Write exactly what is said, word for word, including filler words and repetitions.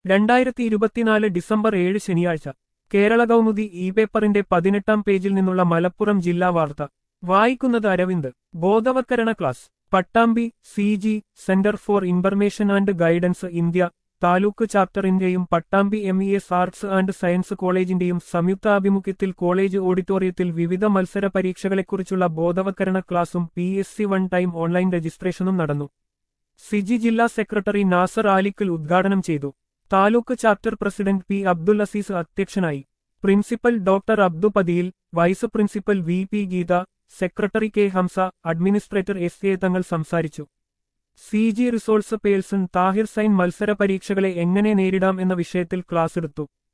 രണ്ടായിരത്തി ഇരുപത്തിനാല് ഡിസംബർ ഏഴ് ശനിയാഴ്ച കേരള കൗമുദി ഇ പേപ്പറിന്റെ പതിനെട്ടാം പേജിൽ നിന്നുള്ള മലപ്പുറം ജില്ലാ വാർത്ത വായിക്കുന്നത് അരവിന്ദ്. ബോധവത്കരണ class Pattambi C G centre for information and guidance India taluk ചാപ്റ്ററിന്റെയും Pattambi M E S arts and science കോളേജിന്റെയും സംയുക്താഭിമുഖ്യത്തിൽ കോളേജ് ഓഡിറ്റോറിയത്തിൽ വിവിധ മത്സര പരീക്ഷകളെക്കുറിച്ചുള്ള ബോധവത്കരണ ക്ലാസും P S C one time online രജിസ്ട്രേഷനും നടന്നു. സിജി ജില്ലാ സെക്രട്ടറി നാസർ ആലിക്കൽ ഉദ്ഘാടനം ചെയ്തു. Taluk chapter president P Abdul Azeez അധ്യക്ഷനായി. Principal doctor Abdu Pathiyil, vice principal V P Geetha, secretary K Hamza, administrator S A തങ്ങൾ സംസാരിച്ചു. C G resource person Tahir Sain മത്സര പരീക്ഷകളെ എങ്ങനെ നേരിടാം എന്ന വിഷയത്തിൽ ക്ലാസെടുത്തു.